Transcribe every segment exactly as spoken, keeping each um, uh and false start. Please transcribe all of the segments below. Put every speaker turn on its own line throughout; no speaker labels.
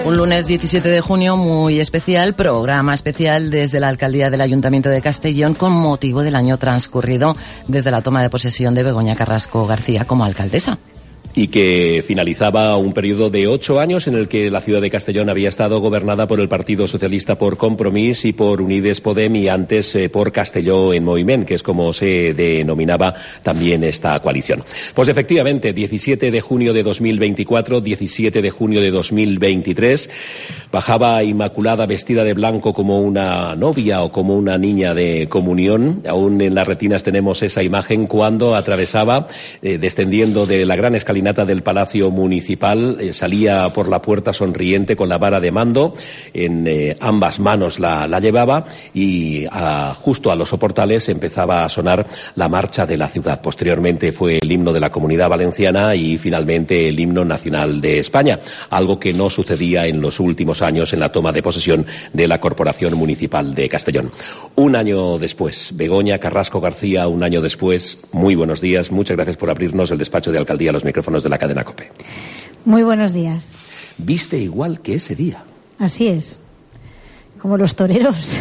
Un lunes diecisiete de junio muy especial, programa especial desde la Alcaldía del Ayuntamiento de Castellón con motivo del año transcurrido desde la toma de posesión de Begoña Carrasco García como alcaldesa.
Y que finalizaba un periodo de ocho años en el que la ciudad de Castellón había estado gobernada por el Partido Socialista por Compromís y por Unides Podem y antes eh, por Castelló en Moviment, que es como se denominaba también esta coalición. Pues efectivamente, diecisiete de junio de dos mil veinticuatro, diecisiete de junio de dos mil veintitrés, bajaba Inmaculada vestida de blanco como una novia o como una niña de comunión. Aún en las retinas tenemos esa imagen cuando atravesaba, eh, descendiendo de la gran escalinata del Palacio Municipal, eh, salía por la puerta sonriente con la vara de mando, en eh, ambas manos la, la llevaba y a, justo a los soportales empezaba a sonar la marcha de la ciudad. Posteriormente fue el himno de la Comunidad Valenciana y finalmente el himno nacional de España, algo que no sucedía en los últimos años en la toma de posesión de la Corporación Municipal de Castellón. Un año después, Begoña Carrasco García, un año después, muy buenos días, muchas gracias por abrirnos el despacho de alcaldía, los micrófonos de la cadena COPE.
Muy buenos días.
Viste igual que ese día.
Así es, como los toreros.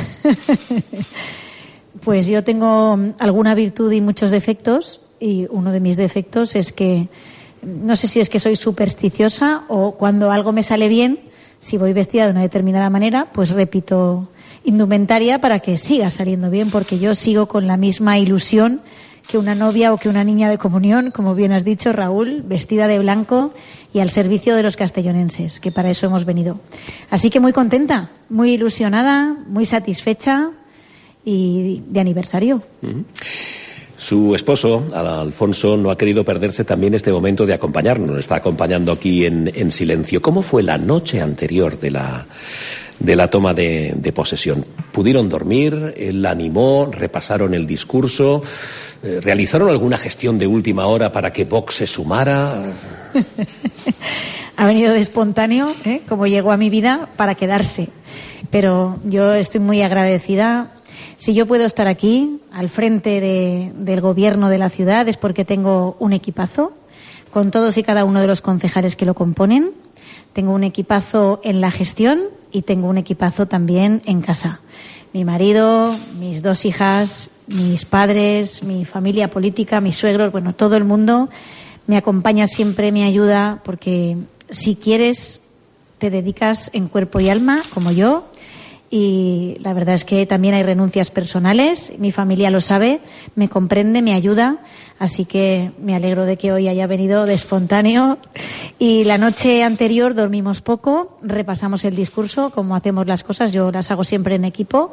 Pues yo tengo alguna virtud y muchos defectos, y uno de mis defectos es que, no sé si es que soy supersticiosa o cuando algo me sale bien, si voy vestida de una determinada manera, pues repito indumentaria para que siga saliendo bien, porque yo sigo con la misma ilusión que una novia o que una niña de comunión, como bien has dicho, Raúl, vestida de blanco y al servicio de los castellonenses, que para eso hemos venido. Así que muy contenta, muy ilusionada, muy satisfecha y de aniversario.
Uh-huh. Su esposo, Alfonso, no ha querido perderse también este momento de acompañarnos. Nos está acompañando aquí en, en silencio. ¿Cómo fue la noche anterior de la... de la toma de, de posesión? ¿Pudieron dormir? ¿Él la animó? ¿Repasaron el discurso? Eh, ¿Realizaron alguna gestión de última hora para que Vox se sumara?
Ha venido de espontáneo, ¿eh? Como llegó a mi vida, para quedarse. Pero yo estoy muy agradecida. Si yo puedo estar aquí, al frente de, del gobierno de la ciudad, es porque tengo un equipazo, con todos y cada uno de los concejales que lo componen. Tengo un equipazo en la gestión y tengo un equipazo también en casa. Mi marido, mis dos hijas, mis padres, mi familia política, mis suegros, bueno, todo el mundo me acompaña siempre, me ayuda, porque si quieres te dedicas en cuerpo y alma, como yo, y la verdad es que también hay renuncias personales, mi familia lo sabe, me comprende, me ayuda, así que me alegro de que hoy haya venido de espontáneo. Y la noche anterior dormimos poco, repasamos el discurso, como hacemos las cosas, yo las hago siempre en equipo,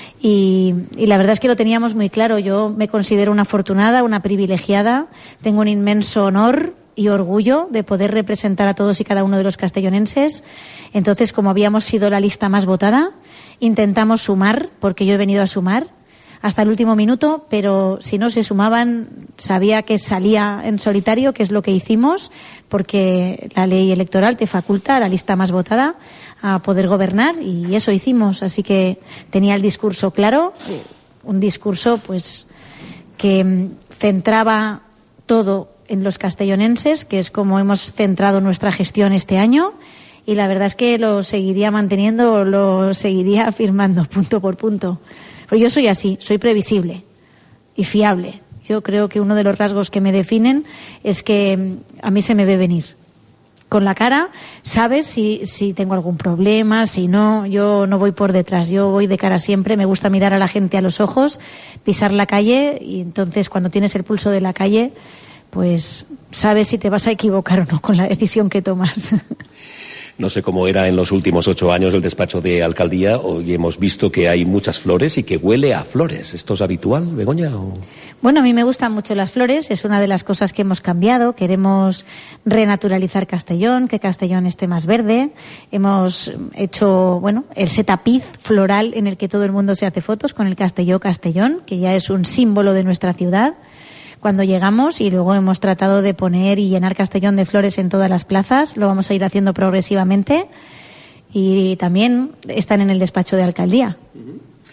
y, y la verdad es que lo teníamos muy claro. Yo me considero una afortunada, una privilegiada, tengo un inmenso honor y orgullo de poder representar a todos y cada uno de los castellonenses. Entonces, como habíamos sido la lista más votada, intentamos sumar, porque yo he venido a sumar hasta el último minuto, pero si no se sumaban, sabía que salía en solitario, que es lo que hicimos, porque la ley electoral te faculta a la lista más votada a poder gobernar, y eso hicimos. Así que tenía el discurso claro, un discurso pues que centraba todo en los castellonenses, que es como hemos centrado nuestra gestión este año, y la verdad es que lo seguiría manteniendo, lo seguiría afirmando punto por punto. Pero yo soy así, soy previsible y fiable. Yo creo que uno de los rasgos que me definen es que a mí se me ve venir. Con la cara, sabes si, si tengo algún problema, si no, yo no voy por detrás, yo voy de cara siempre, me gusta mirar a la gente a los ojos, pisar la calle, y entonces cuando tienes el pulso de la calle, pues sabes si te vas a equivocar o no con la decisión que tomas.
No sé cómo era en los últimos ocho años el despacho de alcaldía. Hoy hemos visto que hay muchas flores y que huele a flores. ¿Esto es habitual, Begoña? ¿O?
Bueno, a mí me gustan mucho las flores. Es una de las cosas que hemos cambiado. Queremos renaturalizar Castellón, que Castellón esté más verde. Hemos hecho, bueno, ese tapiz floral en el que todo el mundo se hace fotos con el Castelló Castellón, que ya es un símbolo de nuestra ciudad cuando llegamos, y luego hemos tratado de poner y llenar Castellón de flores en todas las plazas. Lo vamos a ir haciendo progresivamente, y también están en el despacho de alcaldía.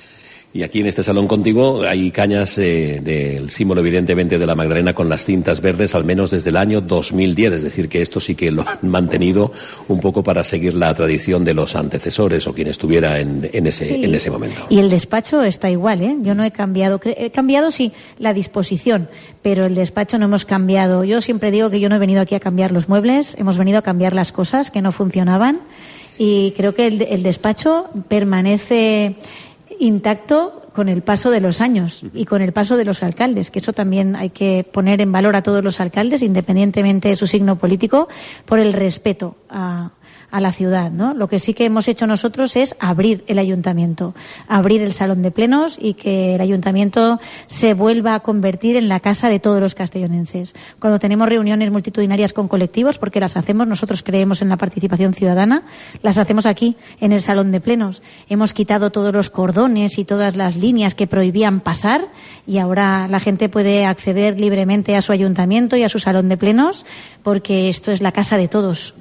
Y aquí en este salón contigo hay cañas eh, del símbolo evidentemente de la Magdalena con las cintas verdes al menos desde el año dos mil diez, es decir que esto sí que lo han mantenido un poco para seguir la tradición de los antecesores o quien estuviera en, en, ese,
sí.
en ese momento.
Y el despacho está igual, ¿eh? Yo no he cambiado, he cambiado sí la disposición, pero el despacho no hemos cambiado. Yo siempre digo que yo no he venido aquí a cambiar los muebles, hemos venido a cambiar las cosas que no funcionaban y creo que el, el despacho permanece intacto con el paso de los años y con el paso de los alcaldes, que eso también hay que poner en valor a todos los alcaldes, independientemente de su signo político, por el respeto a, a la ciudad, ¿no? Lo que sí que hemos hecho nosotros es abrir el ayuntamiento, abrir el salón de plenos y que el ayuntamiento se vuelva a convertir en la casa de todos los castellonenses. Cuando tenemos reuniones multitudinarias con colectivos, porque las hacemos, nosotros creemos en la participación ciudadana, las hacemos aquí, en el salón de plenos. Hemos quitado todos los cordones y todas las líneas que prohibían pasar y ahora la gente puede acceder libremente a su ayuntamiento y a su salón de plenos porque esto es la casa de todos.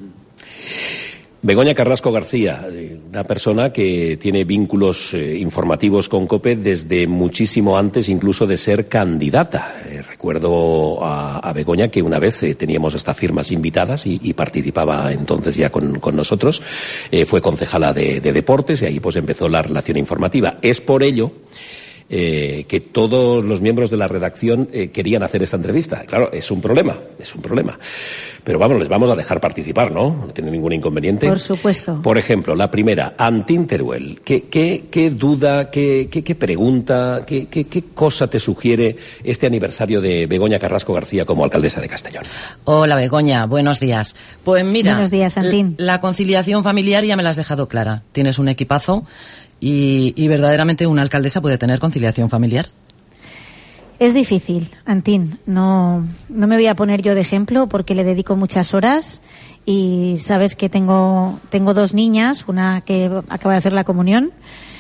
Begoña Carrasco García, una persona que tiene vínculos eh, informativos con COPE desde muchísimo antes incluso de ser candidata. Eh, recuerdo a, a Begoña que una vez eh, teníamos hasta firmas invitadas y, y participaba entonces ya con, con nosotros. Eh, fue concejala de, de deportes y ahí pues empezó la relación informativa. Es por ello Eh, que todos los miembros de la redacción eh, querían hacer esta entrevista. Claro, es un problema, es un problema. Pero vamos, les vamos a dejar participar, ¿no? No tiene ningún inconveniente.
Por supuesto.
Por ejemplo, la primera, Antín Teruel. ¿Qué, qué, qué duda, qué, qué, qué pregunta, qué, qué, qué cosa te sugiere este aniversario de Begoña Carrasco García como alcaldesa de Castellón?
Hola, Begoña, buenos días. Pues mira,
buenos días, Antín.
La conciliación familiar ya me la has dejado clara. Tienes un equipazo. Y, y verdaderamente una alcaldesa puede tener conciliación familiar.
Es difícil, Antín. No, no me voy a poner yo de ejemplo porque le dedico muchas horas y sabes que tengo, tengo dos niñas, una que acaba de hacer la comunión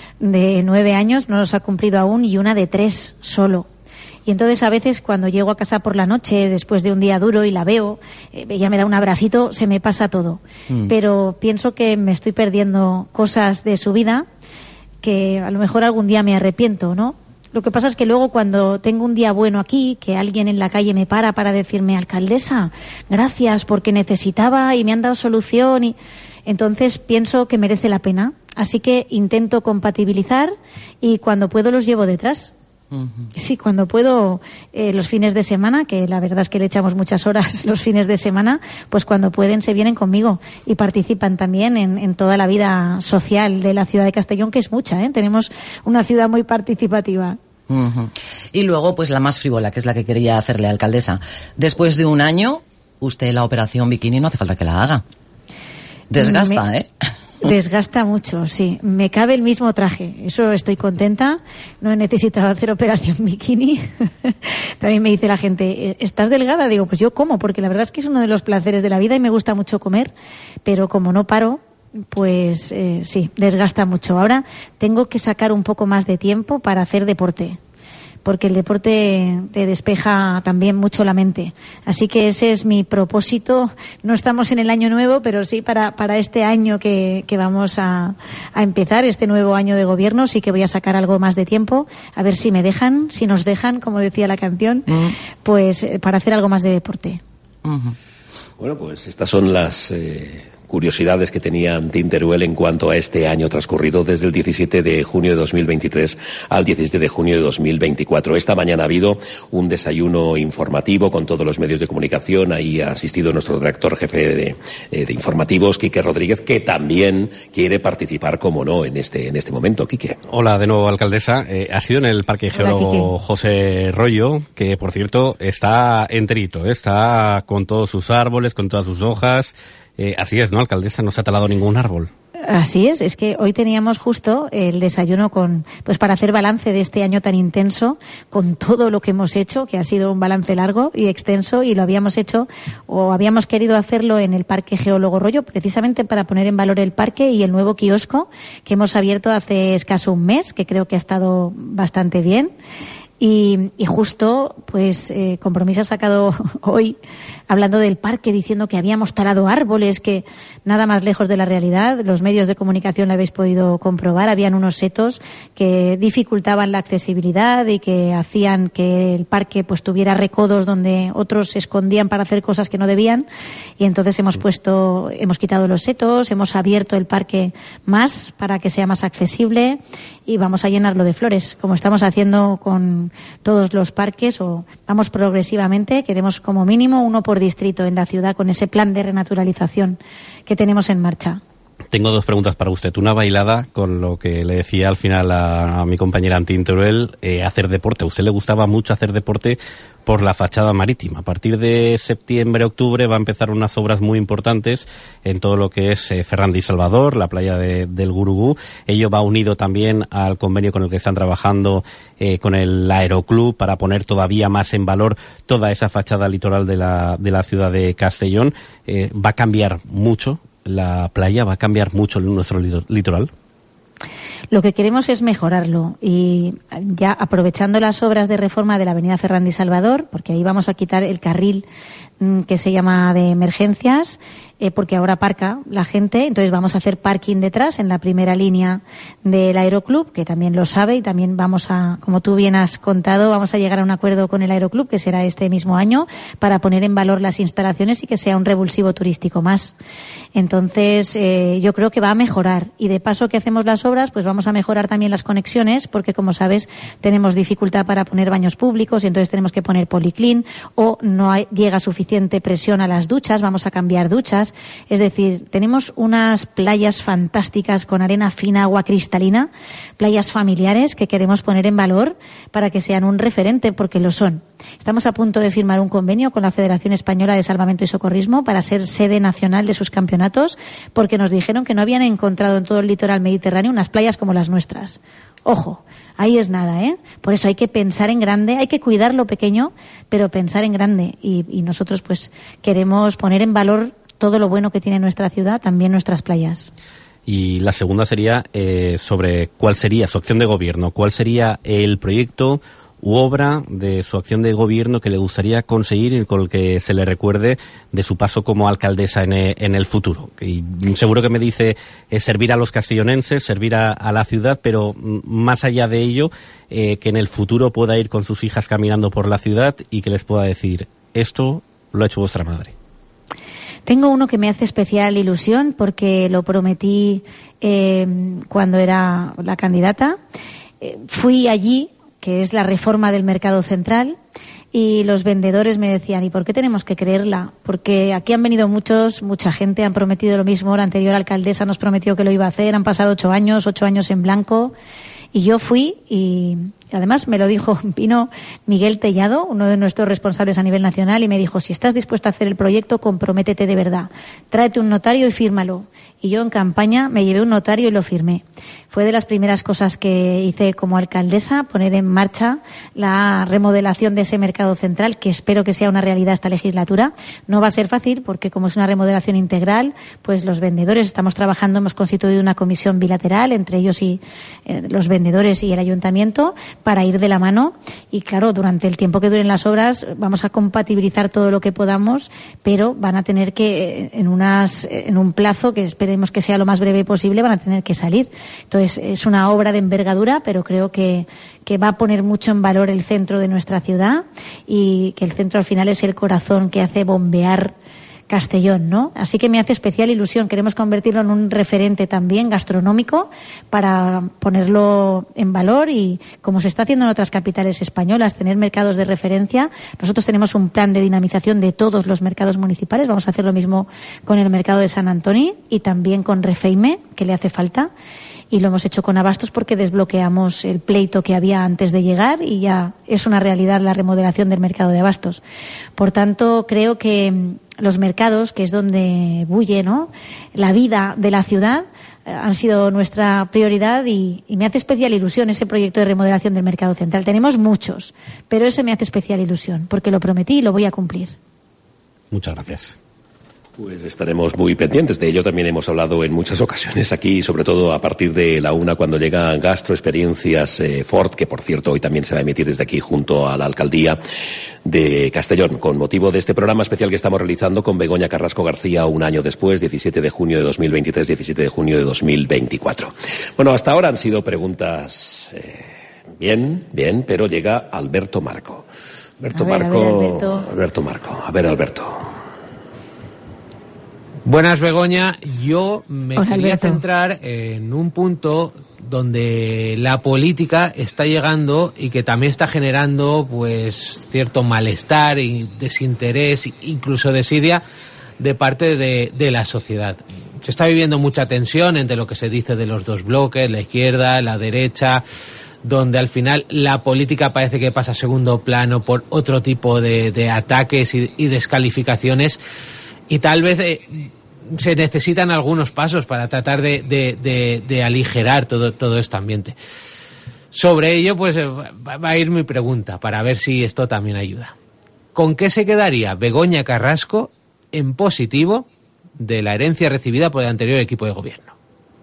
de nueve años, no los ha cumplido aún, y una de tres solo. Y entonces a veces cuando llego a casa por la noche después de un día duro y la veo, eh, ella me da un abracito, se me pasa todo. Mm. Pero pienso que me estoy perdiendo cosas de su vida que a lo mejor algún día me arrepiento, ¿no? Lo que pasa es que luego cuando tengo un día bueno aquí, que alguien en la calle me para para decirme, alcaldesa, gracias porque necesitaba y me han dado solución, y entonces pienso que merece la pena. Así que intento compatibilizar y cuando puedo los llevo detrás. Uh-huh. Sí, cuando puedo, eh, los fines de semana, que la verdad es que le echamos muchas horas los fines de semana, pues cuando pueden se vienen conmigo y participan también en, en toda la vida social de la ciudad de Castellón, que es mucha, ¿eh? Tenemos una ciudad muy participativa.
Uh-huh. Y luego, pues la más frívola, que es la que quería hacerle, alcaldesa. Después de un año, usted la operación bikini no hace falta que la haga. Desgasta, Me... ¿eh?
Desgasta mucho, sí. Me cabe el mismo traje. Eso estoy contenta. No he necesitado hacer operación bikini. También me dice la gente, ¿estás delgada? Digo, pues yo como, porque la verdad es que es uno de los placeres de la vida y me gusta mucho comer. Pero como no paro, pues eh, sí, desgasta mucho. Ahora tengo que sacar un poco más de tiempo para hacer deporte, porque el deporte te despeja también mucho la mente. Así que ese es mi propósito. No estamos en el año nuevo, pero sí para, para este año que, que vamos a, a empezar, este nuevo año de gobierno, sí que voy a sacar algo más de tiempo, a ver si me dejan, si nos dejan, como decía la canción, uh-huh. pues para hacer algo más de deporte.
Uh-huh. Bueno, pues estas son las Eh... curiosidades que tenía Antín Teruel en cuanto a este año transcurrido desde el diecisiete de junio de dos mil veintitrés al diecisiete de junio de dos mil veinticuatro. Esta mañana ha habido un desayuno informativo con todos los medios de comunicación. Ahí ha asistido nuestro director jefe de, eh, de informativos, Quique Rodríguez, que también quiere participar, como no, en este, en este momento. Quique.
Hola de nuevo, alcaldesa. Eh, ha sido en el Parque Geólogo José Rollo, que por cierto está enterito, ¿eh? Está con todos sus árboles, con todas sus hojas. Eh, así es, ¿no, alcaldesa? No se ha talado ningún árbol.
Así es, es que hoy teníamos justo el desayuno con, pues para hacer balance de este año tan intenso, con todo lo que hemos hecho, que ha sido un balance largo y extenso, y lo habíamos hecho, o habíamos querido hacerlo en el Parque Geólogo Rollo, precisamente para poner en valor el parque y el nuevo kiosco que hemos abierto hace escaso un mes, que creo que ha estado bastante bien. Y, y justo, pues, eh, Compromís ha sacado hoy, hablando del parque, diciendo que habíamos talado árboles, que nada más lejos de la realidad. Los medios de comunicación lo habéis podido comprobar. Habían unos setos que dificultaban la accesibilidad y que hacían que el parque, pues, tuviera recodos donde otros se escondían para hacer cosas que no debían. Y entonces hemos puesto, hemos quitado los setos, hemos abierto el parque más para que sea más accesible y vamos a llenarlo de flores, como estamos haciendo con todos los parques, o vamos progresivamente. Queremos como mínimo uno por distrito en la ciudad con ese plan de renaturalización que tenemos en marcha.
Tengo dos preguntas para usted. Una bailada con lo que le decía al final a, a mi compañera Antín Teruel, eh, hacer deporte. A usted le gustaba mucho hacer deporte por la fachada marítima. A partir de septiembre, octubre va a empezar unas obras muy importantes en todo lo que es eh, Ferrandi y Salvador, la playa de, del Gurugú. Ello va unido también al convenio con el que están trabajando eh, con el Aeroclub para poner todavía más en valor toda esa fachada litoral de la, de la ciudad de Castellón. Eh, va a cambiar mucho la playa, va a cambiar mucho nuestro litoral.
Lo que queremos es mejorarlo, y ya aprovechando las obras de reforma de la avenida Ferrandi y Salvador, porque ahí vamos a quitar el carril mmm, que se llama de emergencias, eh, porque ahora aparca la gente, entonces vamos a hacer parking detrás en la primera línea del Aeroclub, que también lo sabe, y también vamos a, como tú bien has contado, vamos a llegar a un acuerdo con el Aeroclub, que será este mismo año, para poner en valor las instalaciones y que sea un revulsivo turístico más. Entonces, eh, yo creo que va a mejorar, y de paso que hacemos las obras, pues vamos a mejorar también las conexiones, porque como sabes tenemos dificultad para poner baños públicos y entonces tenemos que poner policlín, o no hay, llega suficiente presión a las duchas, vamos a cambiar duchas. Es decir, tenemos unas playas fantásticas con arena fina, agua cristalina, playas familiares que queremos poner en valor para que sean un referente, porque lo son. Estamos a punto de firmar un convenio con la Federación Española de Salvamento y Socorrismo para ser sede nacional de sus campeonatos, porque nos dijeron que no habían encontrado en todo el litoral mediterráneo unas playas como las nuestras. Ojo, ahí es nada, ¿eh? Por eso hay que pensar en grande, hay que cuidar lo pequeño, pero pensar en grande. Y, y nosotros pues queremos poner en valor todo lo bueno que tiene nuestra ciudad, también nuestras playas.
Y la segunda sería eh, sobre cuál sería su acción de gobierno, cuál sería el proyecto u obra de su acción de gobierno que le gustaría conseguir y con el que se le recuerde de su paso como alcaldesa en el, en el futuro. Y seguro que me dice eh, servir a los castellonenses, servir a, a la ciudad, pero más allá de ello, eh, que en el futuro pueda ir con sus hijas caminando por la ciudad y que les pueda decir, esto lo ha hecho vuestra madre.
Tengo uno que me hace especial ilusión porque lo prometí eh, cuando era la candidata. Eh, fui allí, que es la reforma del mercado central, y los vendedores me decían, ¿y por qué tenemos que creerla? Porque aquí han venido muchos, mucha gente, han prometido lo mismo, la anterior alcaldesa nos prometió que lo iba a hacer, han pasado ocho años, ocho años en blanco, y yo fui y... Además, me lo dijo, vino Miguel Tellado, uno de nuestros responsables a nivel nacional, y me dijo, si estás dispuesta a hacer el proyecto, comprométete de verdad. Tráete un notario y fírmalo. Y yo en campaña me llevé un notario y lo firmé. Fue de las primeras cosas que hice como alcaldesa, poner en marcha la remodelación de ese mercado central, que espero que sea una realidad esta legislatura. No va a ser fácil porque como es una remodelación integral, pues los vendedores estamos trabajando, hemos constituido una comisión bilateral entre ellos y eh, los vendedores y el ayuntamiento, para ir de la mano, y claro, durante el tiempo que duren las obras vamos a compatibilizar todo lo que podamos, pero van a tener que, en unas en un plazo que esperemos que sea lo más breve posible, van a tener que salir. Entonces es una obra de envergadura, pero creo que, que va a poner mucho en valor el centro de nuestra ciudad, y que el centro al final es el corazón que hace bombear Castellón, ¿no? Así que me hace especial ilusión. Queremos convertirlo en un referente también gastronómico para ponerlo en valor, y como se está haciendo en otras capitales españolas, tener mercados de referencia. Nosotros tenemos un plan de dinamización de todos los mercados municipales. Vamos a hacer lo mismo con el mercado de San Antoni y también con Refeime, que le hace falta. Y lo hemos hecho con Abastos porque desbloqueamos el pleito que había antes de llegar y ya es una realidad la remodelación del mercado de Abastos. Por tanto, creo que los mercados, que es donde bulle, ¿no?, la vida de la ciudad, eh, han sido nuestra prioridad, y, y me hace especial ilusión ese proyecto de remodelación del mercado central. Tenemos muchos, pero ese me hace especial ilusión porque lo prometí y lo voy a cumplir.
Muchas gracias.
Pues estaremos muy pendientes de ello. También hemos hablado en muchas ocasiones aquí, sobre todo a partir de la una, cuando llega Gastroexperiencias eh, Ford, que por cierto hoy también se va a emitir desde aquí junto a la alcaldía de Castellón, con motivo de este programa especial que estamos realizando con Begoña Carrasco García un año después, diecisiete de junio de dos mil veintitrés, diecisiete de junio de dos mil veinticuatro. Bueno, hasta ahora han sido preguntas eh, bien, bien, pero llega Alberto Marco. Alberto
a ver,
Marco,
a ver, Alberto.
Alberto Marco. A ver, Alberto.
Buenas, Begoña. Yo me
Hola,
quería
Alberto.
centrar en un punto donde la política está llegando y que también está generando pues cierto malestar y desinterés, incluso desidia de parte de, de la sociedad. Se está viviendo mucha tensión entre lo que se dice de los dos bloques, la izquierda, la derecha, donde al final la política parece que pasa a segundo plano por otro tipo de, de ataques y, y descalificaciones. Y tal vez eh, se necesitan algunos pasos para tratar de, de, de, de aligerar todo, todo este ambiente. Sobre ello, pues eh, va a ir mi pregunta para ver si esto también ayuda. ¿Con qué se quedaría Begoña Carrasco en positivo de la herencia recibida por el anterior equipo de gobierno?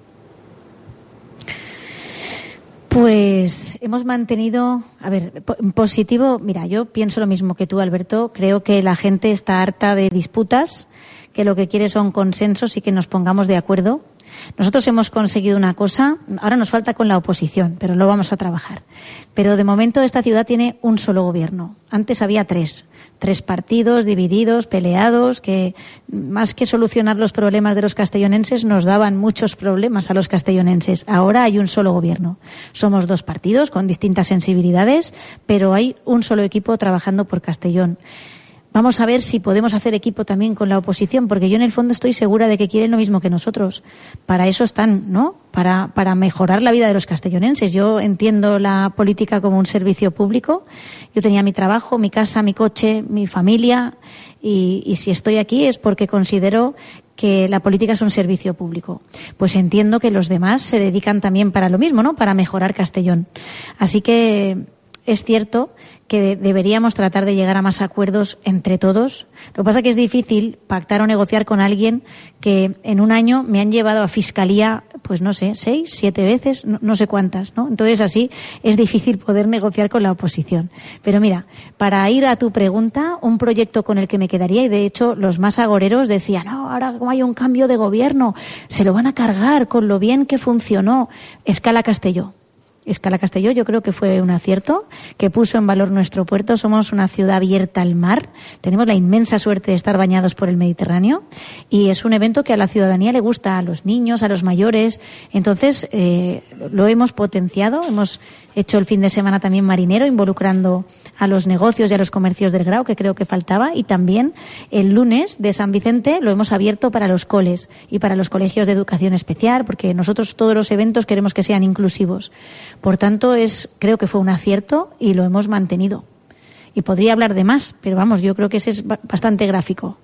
Pues hemos mantenido, a ver, en positivo, mira, yo pienso lo mismo que tú, Alberto. Creo que la gente está harta de disputas, que lo que quiere son consensos y que nos pongamos de acuerdo. Nosotros hemos conseguido una cosa, ahora nos falta con la oposición, pero lo vamos a trabajar. Pero de momento esta ciudad tiene un solo gobierno. Antes había tres, tres partidos divididos, peleados, que más que solucionar los problemas de los castellonenses nos daban muchos problemas a los castellonenses. Ahora hay un solo gobierno. Somos dos partidos con distintas sensibilidades, pero hay un solo equipo trabajando por Castellón. Vamos a ver si podemos hacer equipo también con la oposición, porque yo en el fondo estoy segura de que quieren lo mismo que nosotros. Para eso están, ¿no? Para, para mejorar la vida de los castellonenses. Yo entiendo la política como un servicio público. Yo tenía mi trabajo, mi casa, mi coche, mi familia, y, y si estoy aquí es porque considero que la política es un servicio público. Pues entiendo que los demás se dedican también para lo mismo, ¿no? Para mejorar Castellón. Así que es cierto que deberíamos tratar de llegar a más acuerdos entre todos. Lo que pasa es que es difícil pactar o negociar con alguien que en un año me han llevado a fiscalía, pues no sé, seis, siete veces, no, no sé cuántas, ¿no? Entonces así es difícil poder negociar con la oposición. Pero mira, para ir a tu pregunta, un proyecto con el que me quedaría, y de hecho los más agoreros decían, no, ahora como hay un cambio de gobierno, se lo van a cargar con lo bien que funcionó Escala Castelló. Escala Castelló yo creo que fue un acierto, que puso en valor nuestro puerto. Somos una ciudad abierta al mar, tenemos la inmensa suerte de estar bañados por el Mediterráneo y es un evento que a la ciudadanía le gusta, a los niños, a los mayores. Entonces eh, lo hemos potenciado, hemos hecho el fin de semana también marinero, involucrando a los negocios y a los comercios del Grao, que creo que faltaba, y también el lunes de San Vicente lo hemos abierto para los coles y para los colegios de educación especial, porque nosotros todos los eventos queremos que sean inclusivos. Por tanto, es, creo que fue un acierto y lo hemos mantenido. Y podría hablar de más, pero vamos, yo creo que ese es bastante gráfico.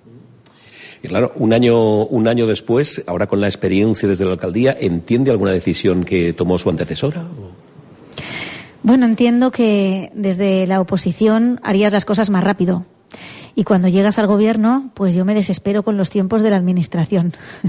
Y claro, un año, un año después, ahora con la experiencia desde la alcaldía, ¿entiende alguna decisión que tomó su antecesora?
Bueno, entiendo que desde la oposición harías las cosas más rápido. Y cuando llegas al gobierno, pues yo me desespero con los tiempos de la administración.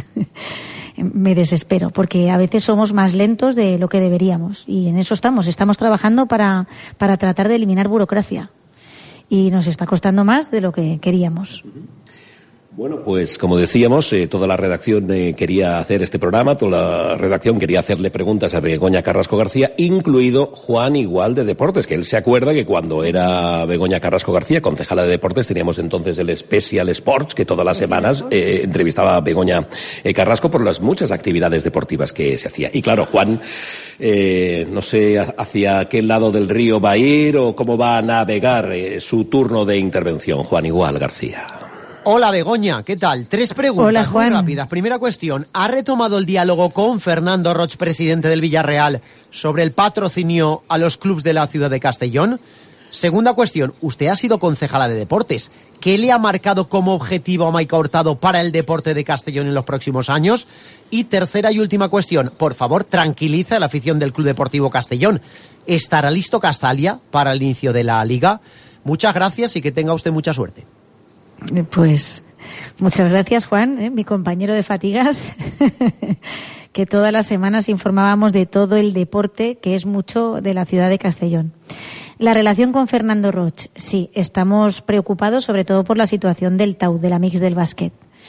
Me desespero, porque a veces somos más lentos de lo que deberíamos. Y en eso estamos. Estamos trabajando para, para tratar de eliminar burocracia. Y nos está costando más de lo que queríamos.
Bueno, pues como decíamos, eh, toda la redacción eh, quería hacer este programa, toda la redacción quería hacerle preguntas a Begoña Carrasco García, incluido Juan Igual de Deportes, que él se acuerda que cuando era Begoña Carrasco García, concejala de Deportes, teníamos entonces el Special Sports, que todas las semanas eh, entrevistaba a Begoña eh, Carrasco por las muchas actividades deportivas que se hacía. Y claro, Juan, eh, no sé hacia qué lado del río va a ir o cómo va a navegar eh, su turno de intervención. Juan Igual García.
Hola Begoña, ¿qué tal? Tres preguntas
Hola, Juan.
muy rápidas. Primera cuestión, ¿ha retomado el diálogo con Fernando Roig, presidente del Villarreal, sobre el patrocinio a los clubs de la ciudad de Castellón? Segunda cuestión, usted ha sido concejala de deportes. ¿Qué le ha marcado como objetivo a Maika Hurtado para el deporte de Castellón en los próximos años? Y tercera y última cuestión, por favor, tranquiliza a la afición del Club Deportivo Castellón. ¿Estará listo Castalia para el inicio de la Liga? Muchas gracias y que tenga usted mucha suerte.
Pues Muchas gracias, Juan, ¿eh? mi compañero de fatigas, que todas las semanas informábamos de todo el deporte, que es mucho de la ciudad de Castellón. La relación con Fernando Roig, sí, estamos preocupados sobre todo por la situación del T A U, de la Mix del básquet.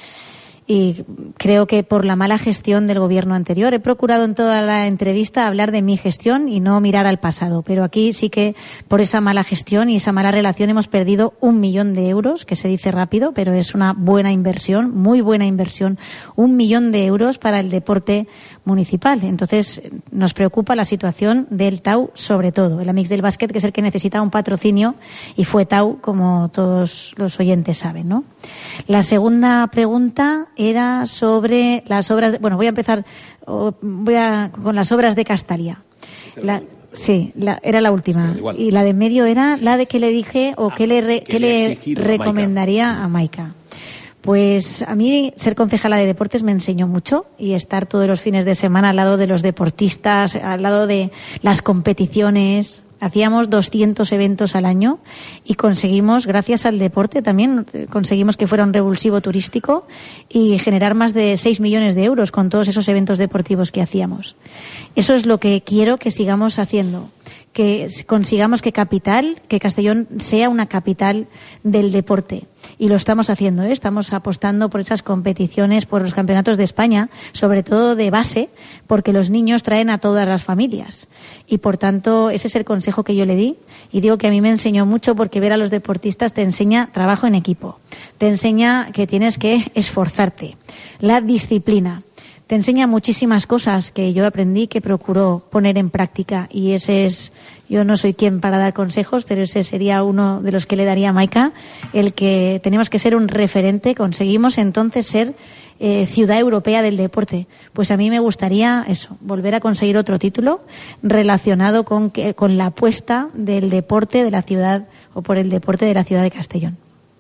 Y creo que por la mala gestión del gobierno anterior. He procurado en toda la entrevista hablar de mi gestión y no mirar al pasado, pero aquí sí que por esa mala gestión y esa mala relación hemos perdido un millón de euros, que se dice rápido, pero es una buena inversión, muy buena inversión, un millón de euros para el deporte municipal. Entonces nos preocupa la situación del T A U, sobre todo el Amix del básquet, que es el que necesita un patrocinio, y fue T A U, como todos los oyentes saben, ¿no? La segunda pregunta era sobre las obras de, bueno, voy a empezar voy a, con las obras de Castalia. La, sí, la, era la última. Y la de en medio era la de que le dije o ah, que le, re, que le recomendaría a Maika. Pues a mí ser concejala de deportes me enseñó mucho, y estar todos los fines de semana al lado de los deportistas, al lado de las competiciones. Hacíamos doscientos eventos al año y conseguimos, gracias al deporte también, conseguimos que fuera un revulsivo turístico y generar más de seis millones de euros con todos esos eventos deportivos que hacíamos. Eso es lo que quiero que sigamos haciendo, que consigamos que Capital, que Castellón sea una capital del deporte. Y lo estamos haciendo, ¿eh? Estamos apostando por esas competiciones, por los campeonatos de España, sobre todo de base, porque los niños traen a todas las familias. Y por tanto, ese es el consejo que yo le di. Y digo que a mí me enseñó mucho, porque ver a los deportistas te enseña trabajo en equipo. Te enseña que tienes que esforzarte. La disciplina. Te enseña muchísimas cosas que yo aprendí, que procuro poner en práctica, y ese es, yo no soy quien para dar consejos, pero ese sería uno de los que le daría a Maika, el que tenemos que ser un referente. Conseguimos entonces ser eh, ciudad europea del deporte. Pues a mí me gustaría eso, volver a conseguir otro título relacionado con, que, con la apuesta del deporte de la ciudad, o por el deporte de la ciudad de Castellón.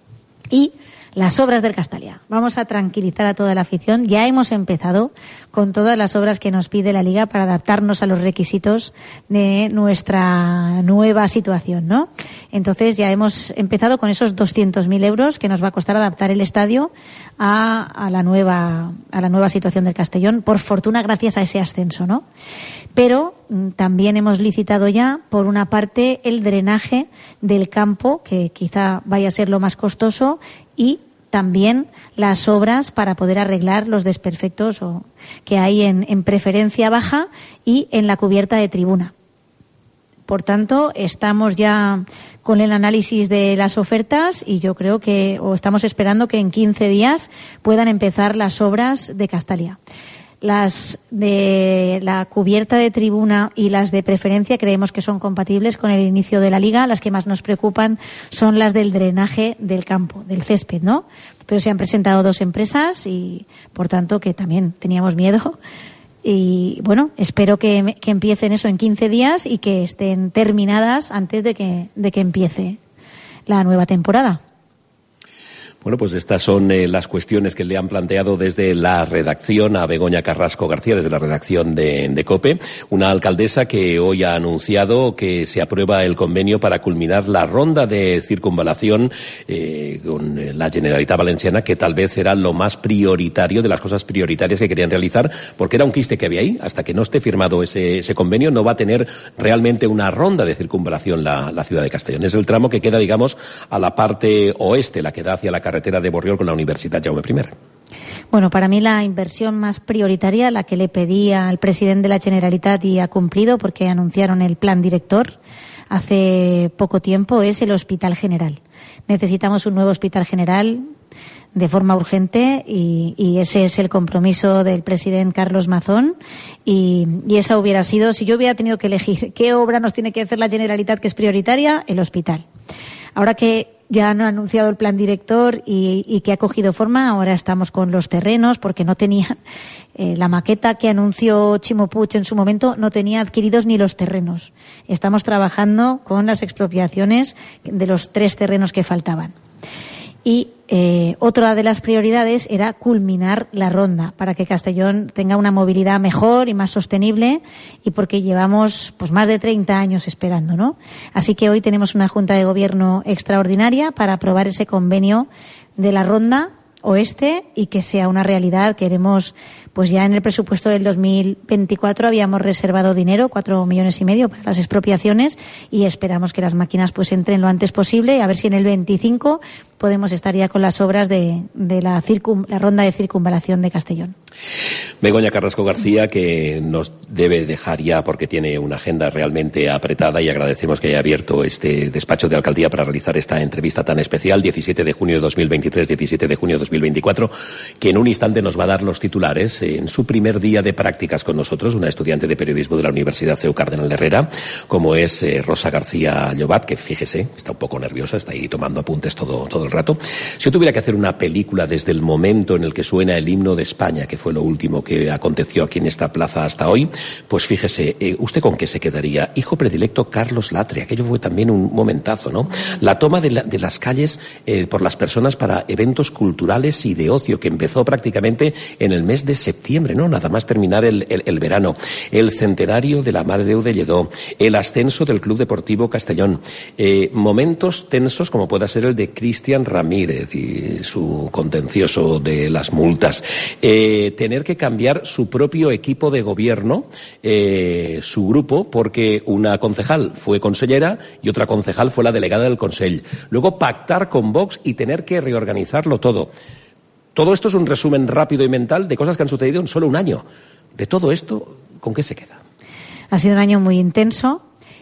Y las obras del Castalia. Vamos a tranquilizar a toda la afición. Ya hemos empezado con todas las obras que nos pide la Liga para adaptarnos a los requisitos de nuestra nueva situación, ¿no? Entonces ya hemos empezado con esos doscientos mil euros que nos va a costar adaptar el estadio a, a la nueva a la nueva situación del Castellón. Por fortuna, gracias a ese ascenso, ¿no? Pero también hemos licitado ya, por una parte, el drenaje del campo, que quizá vaya a ser lo más costoso, y también las obras para poder arreglar los desperfectos o, que hay en, en preferencia baja y en la cubierta de tribuna. Por tanto, estamos ya con el análisis de las ofertas, y yo creo que, o estamos esperando que en quince días puedan empezar las obras de Castalia. Las de la cubierta de tribuna y las de preferencia creemos que son compatibles con el inicio de la Liga. Las que más nos preocupan son las del drenaje del campo, del césped, ¿no? Pero se han presentado dos empresas y, por tanto, que también teníamos miedo. Y, bueno, espero que, que empiecen eso en quince días y que estén terminadas antes de que, de que empiece la nueva temporada.
Bueno, pues estas son eh, las cuestiones que le han planteado desde la redacción a Begoña Carrasco García, desde la redacción de, de COPE, una alcaldesa que hoy ha anunciado que se aprueba el convenio para culminar la ronda de circunvalación eh, con la Generalitat Valenciana, que tal vez era lo más prioritario, de las cosas prioritarias que querían realizar, porque era un quiste que había ahí. Hasta que no esté firmado ese, ese convenio, no va a tener realmente una ronda de circunvalación la, la ciudad de Castellón. Es el tramo que queda, digamos, a la parte oeste, la que da hacia la carretera de Borriol con la Universidad Jaume primero.
Bueno, para mí la inversión más prioritaria, la que le pedí al presidente de la Generalitat y ha cumplido, porque anunciaron el plan director hace poco tiempo, es el Hospital General. Necesitamos un nuevo Hospital General de forma urgente, y, y ese es el compromiso del presidente Carlos Mazón, y, y esa hubiera sido, si yo hubiera tenido que elegir qué obra nos tiene que hacer la Generalitat que es prioritaria, el hospital. Ahora que ya han anunciado el plan director y, y que ha cogido forma, ahora estamos con los terrenos, porque no tenían, eh, la maqueta que anunció Chimo Puig en su momento no tenía adquiridos ni los terrenos. Estamos trabajando con las expropiaciones de los tres terrenos que faltaban. Y eh, otra de las prioridades era culminar la ronda para que Castellón tenga una movilidad mejor y más sostenible, y porque llevamos pues más de treinta años esperando, ¿no? Así que hoy tenemos una Junta de Gobierno extraordinaria para aprobar ese convenio de la ronda oeste y que sea una realidad. Queremos, pues ya en el presupuesto del dos mil veinticuatro habíamos reservado dinero, cuatro millones y medio para las expropiaciones, y esperamos que las máquinas pues entren lo antes posible, a ver si en el veinticinco podemos estar ya con las obras de, de la, circun, la ronda de circunvalación de Castellón.
Begoña Carrasco García, que nos debe dejar ya porque tiene una agenda realmente apretada, y agradecemos que haya abierto este despacho de alcaldía para realizar esta entrevista tan especial, diecisiete de junio de dos mil veintitrés, diecisiete de junio de dos mil veinticuatro, que en un instante nos va a dar los titulares. En su primer día de prácticas con nosotros, una estudiante de periodismo de la Universidad C E U Cardenal Herrera, como es eh, Rosa García Llobat, que fíjese, está un poco nerviosa, está ahí tomando apuntes todo, todo el rato. Si yo tuviera que hacer una película desde el momento en el que suena el himno de España, que fue lo último que aconteció aquí en esta plaza hasta hoy, pues fíjese, eh, ¿usted con qué se quedaría? Hijo predilecto Carlos Latre, aquello fue también un momentazo, ¿no? La toma de, la, de las calles eh, por las personas para eventos culturales y de ocio, que empezó prácticamente en el mes de septiembre, ¿no? Nada más terminar el, el, el verano. El centenario de la Mare de Déu de Lledó, el ascenso del Club Deportivo Castellón, eh, momentos tensos como pueda ser el de Cristian Ramírez y su contencioso de las multas, eh, tener que cambiar su propio equipo de gobierno, eh, su grupo, porque una concejal fue consellera y otra concejal fue la delegada del Consell. Luego pactar con Vox y tener que reorganizarlo todo. Todo esto es un resumen rápido y mental de cosas que han sucedido en solo un año. De todo esto, ¿con qué se queda?
Ha sido un año muy intenso.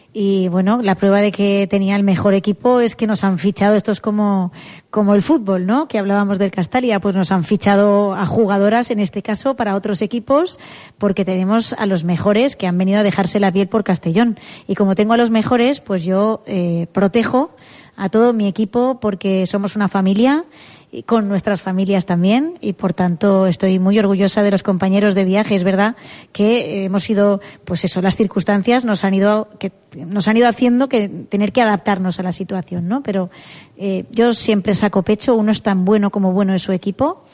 Y bueno, la prueba de que tenía el mejor equipo es que nos han fichado, esto es como, como el fútbol, ¿no? Que hablábamos del Castalia, pues nos han fichado a jugadoras, en este caso, para otros equipos, porque tenemos a los mejores que han venido a dejarse la piel por Castellón. Y como tengo a los mejores, pues yo eh, protejo a todo mi equipo porque somos una familia, y con nuestras familias también, y por tanto estoy muy orgullosa de los compañeros de viaje. Es verdad que hemos ido, pues eso, las circunstancias nos han ido que nos han ido haciendo que tener que adaptarnos a la situación, ¿no? Pero eh, yo siempre saco pecho, uno es tan bueno como bueno es su equipo,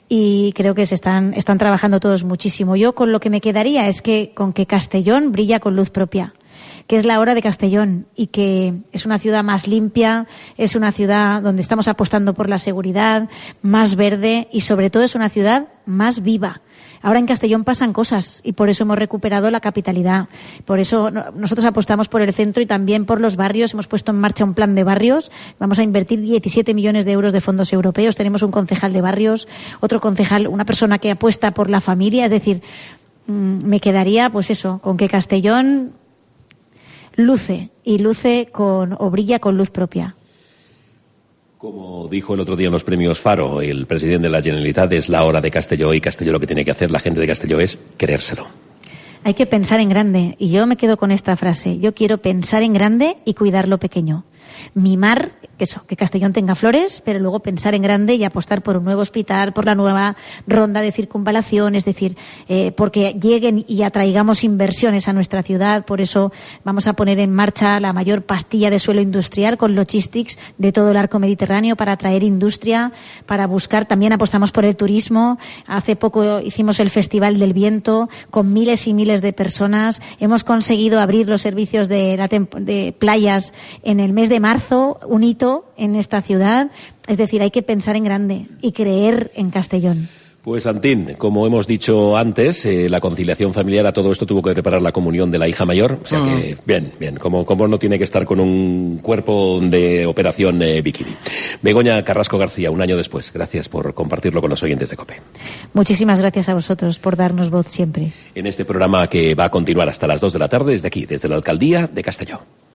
y creo que se están están trabajando todos muchísimo. Yo con lo que me quedaría es que con que Castellón brilla con luz propia, que es la hora de Castellón, y que es una ciudad más limpia, es una ciudad donde estamos apostando por la seguridad, más verde, y sobre todo es una ciudad más viva. Ahora en Castellón pasan cosas y por eso hemos recuperado la capitalidad. Por eso nosotros apostamos por el centro y también por los barrios. Hemos puesto en marcha un plan de barrios. Vamos a invertir diecisiete millones de euros de fondos europeos. Tenemos un concejal de barrios, otro concejal, una persona que apuesta por la familia. Es decir, me quedaría, pues eso, con que Castellón luce, y luce con, o brilla con luz propia.
Como dijo el otro día en los premios Faro el presidente de la Generalitat, es la hora de Castelló, y Castelló lo que tiene que hacer la gente de Castelló es creérselo.
Hay que pensar en grande, y yo me quedo con esta frase. Yo quiero pensar en grande y cuidar lo pequeño. Mimar, eso, que Castellón tenga flores, pero luego pensar en grande y apostar por un nuevo hospital, por la nueva ronda de circunvalación, es decir, eh, porque lleguen y atraigamos inversiones a nuestra ciudad. Por eso vamos a poner en marcha la mayor pastilla de suelo industrial con logistics de todo el arco mediterráneo para atraer industria, para buscar, también apostamos por el turismo. Hace poco hicimos el Festival del Viento con miles y miles de personas. Hemos conseguido abrir los servicios de, la temp- de playas en el mes de marzo, un hito en esta ciudad. Es decir, hay que pensar en grande y creer en Castellón.
Pues, Santín, como hemos dicho antes, eh, la conciliación familiar a todo esto tuvo que preparar la comunión de la hija mayor. O sea que, bien, bien, como, como no tiene que estar con un cuerpo de operación eh, bikini. Begoña Carrasco García, un año después, gracias por compartirlo con los oyentes de COPE.
Muchísimas gracias a vosotros por darnos voz siempre.
En este programa que va a continuar hasta las dos de la tarde, desde aquí, desde la Alcaldía de Castelló.